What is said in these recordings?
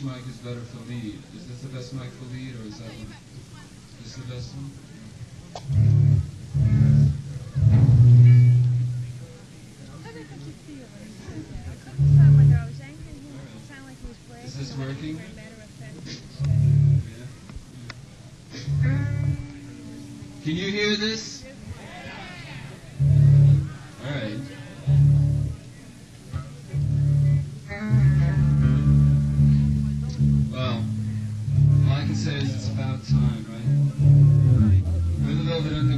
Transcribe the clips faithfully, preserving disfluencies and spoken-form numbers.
mic is better for lead? Is this the best mic for lead, or is that one? Is this the best one? Is this working? Yeah. Can you hear this? All right. Well, all I can say is it's about time, right? We're a little bit under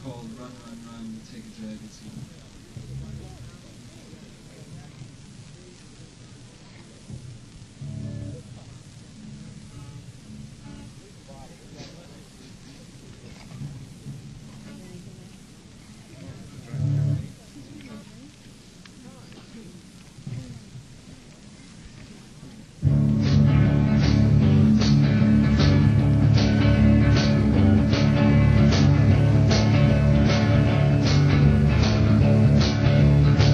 called Run, Run, Run, Take a Dragon Seat. Thank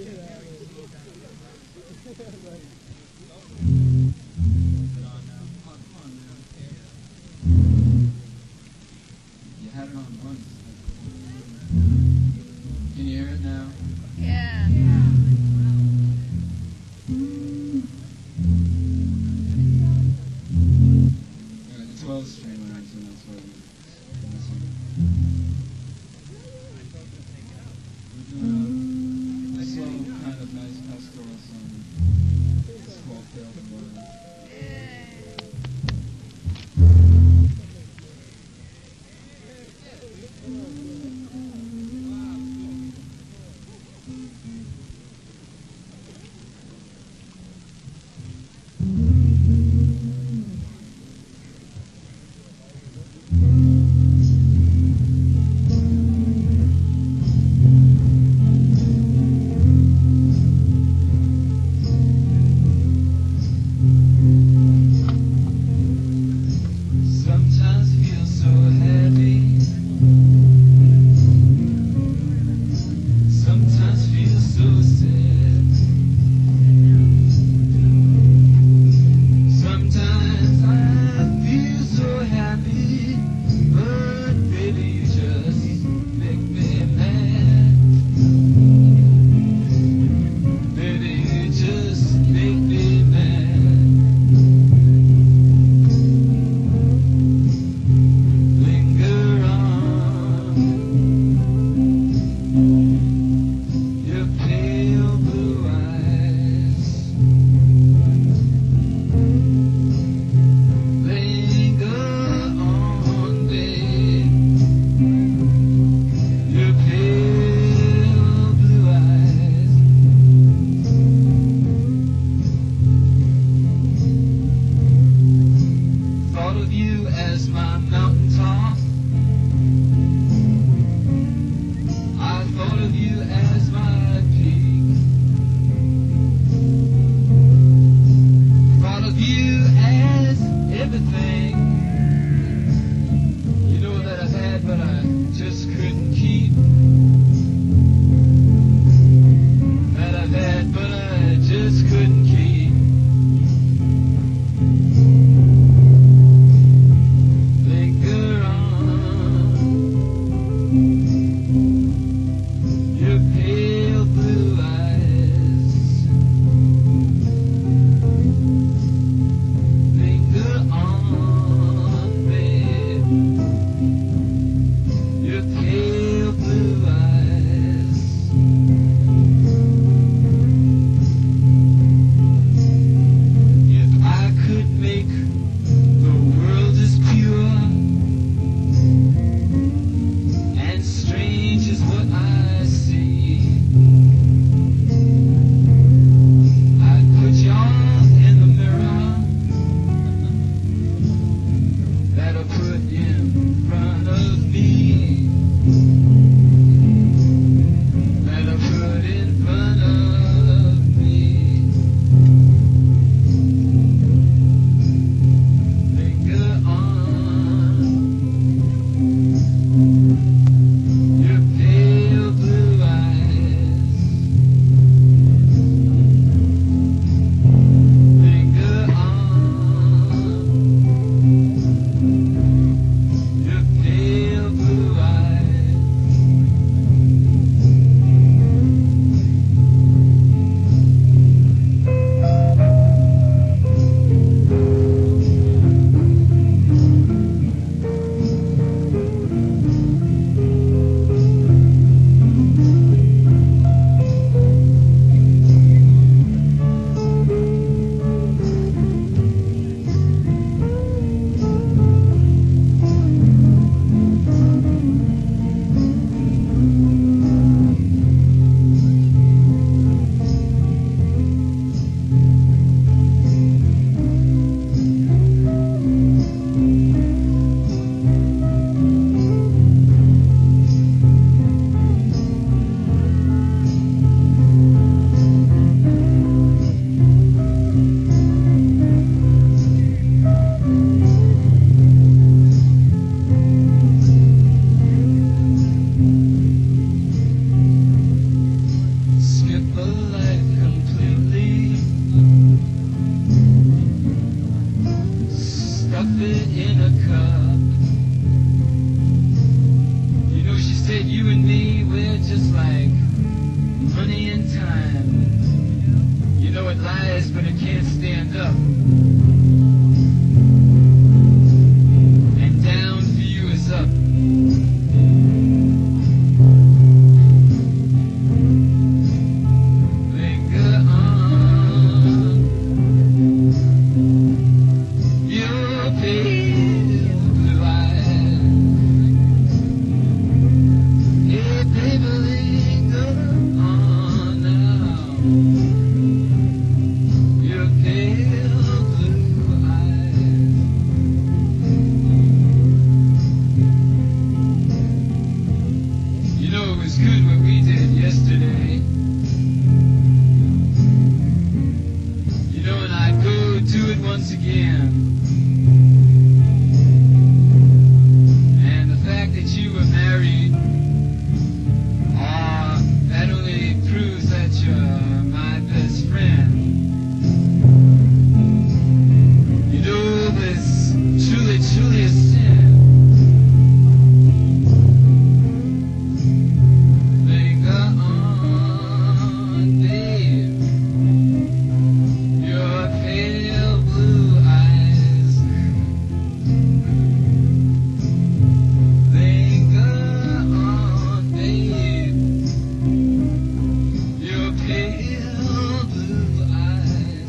You had it on once. Can you hear it now? Yeah. Alright, the twelve string one, so that's what it is. This one. We're doing a slow, kind of nice pastoral song. money and time. You know it lies, but it can't stand up. And down for you is up. Linger on. Your pale blue eyes. Hey, baby, linger on now. Your pale blue eyes. You know it was good what we did yesterday. You know, and I'd go do it once again. And the fact that you were married, ah, that only proves that you're my best friend. You know, this truly, truly a sin. Linger on, babe. Your pale blue eyes. Linger on, babe. Your pale blue eyes.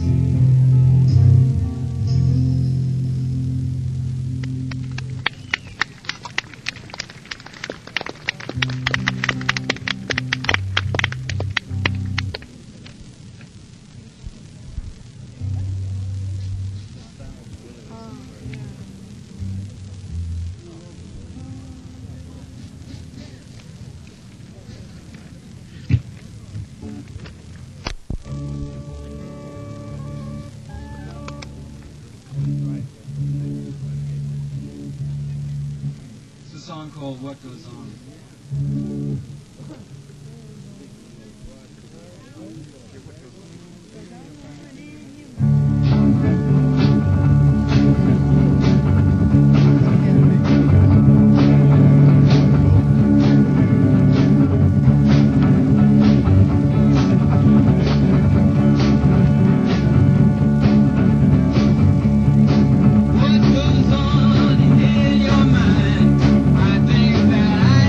It's a song called What Goes On. What goes on in your mind? I think that I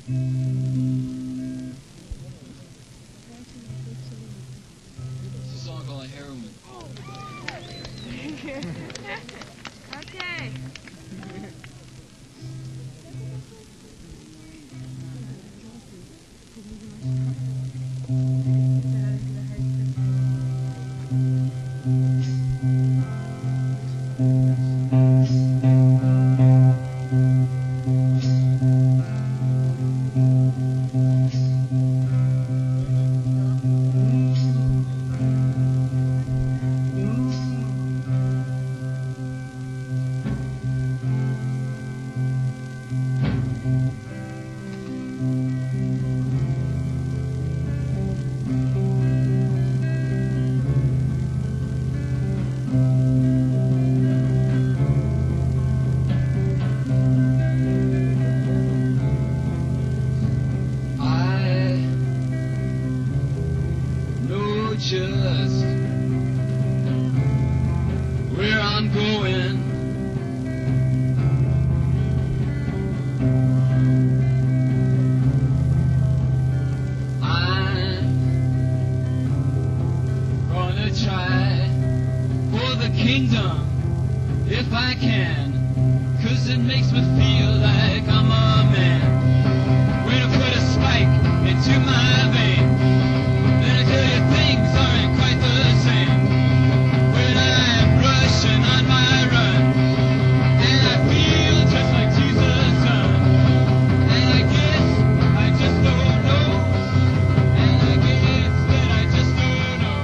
It's a song called Heroin. Okay. I know just where I'm going. I'm gonna try for the kingdom if I can, 'cause it makes me feel like I'm a man. When I put a spike into my vein, then I tell you things aren't quite the same. When I'm rushing on my run, and I feel just like Jesus' son. And I guess I just don't know. And I guess that I just don't know.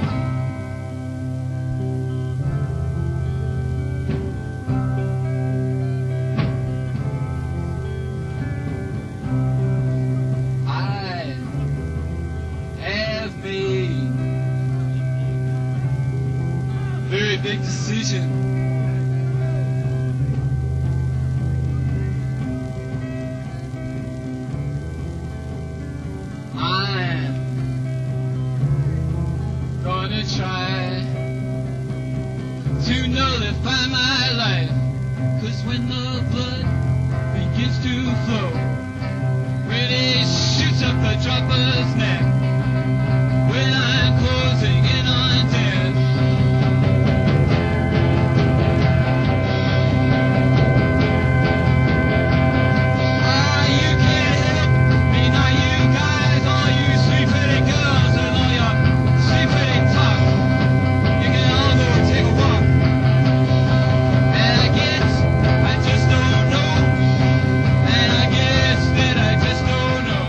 I have made a very big decision. I'm gonna try to nullify my life, 'cause when the blood begins to flow, really shoots up the dropper's neck, when I'm closing in on death. Ah, you can't help me now, you guys, all you sweet-footed girls and all your sweet-footed talk. You can all go take a walk. And I guess I just don't know. And I guess that I just don't know.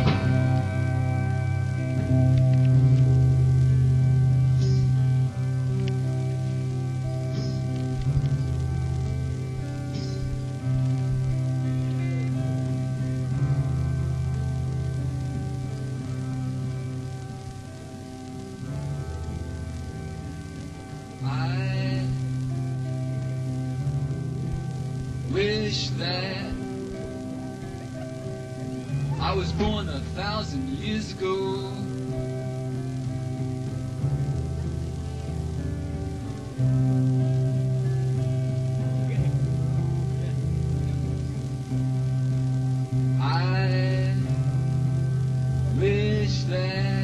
I wish that I was born a thousand years ago. I wish that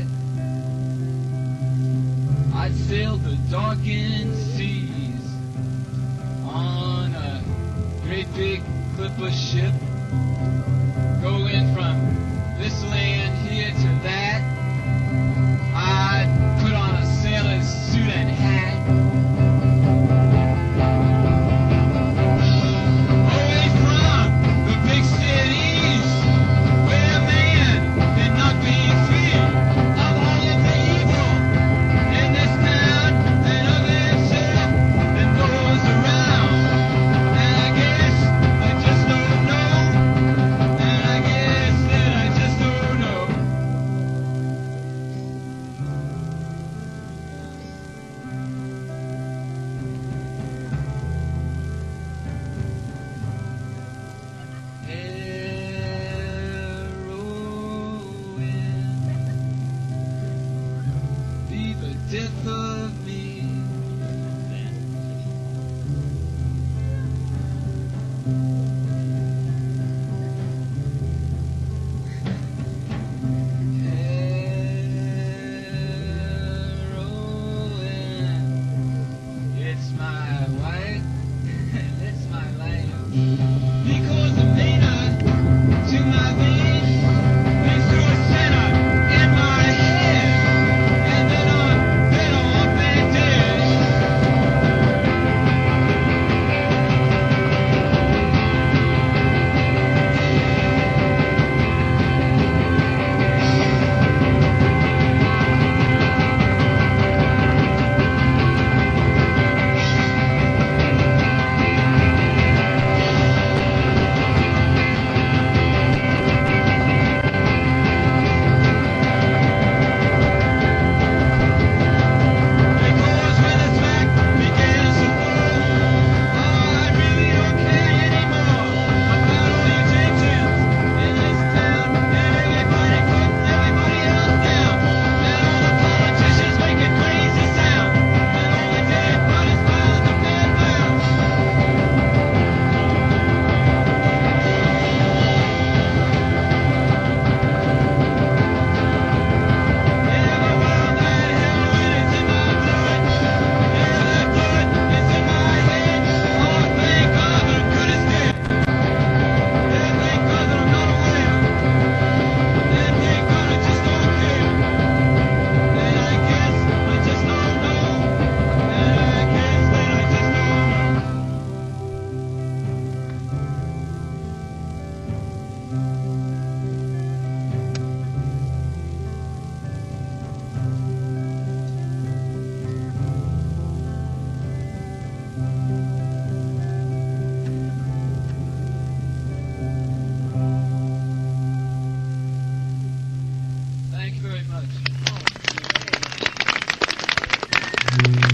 I'd sailed the darkened seas on a great big clipper ship, going from this land here to that. I'd put on a sailor's suit and hat. Away from the big cities, where man cannot be free of all of the evil in this town and of himself and those around. And I guess I just don't know. And I guess that I just don't know. Heroin, be the death of me. Because the meaner to my vein leads to a center in my head. And then I'm, then I'm up and dead. Because when the smack begins to fall, oh, I really don't care anymore about all you Jim-Jims in this town, and everybody putting everybody else down, and all the politicians making crazy sound, and all the dead bodies piled up and bound. Yeah, the world that heroin is in my blood. Yeah, that blood is in my head. Oh, thank God that I'm good as dead. Yeah, thank God that I'm not aware. And thank God I just don't care. And I guess I just don't know. And I guess that I just don't know. Thank you very much.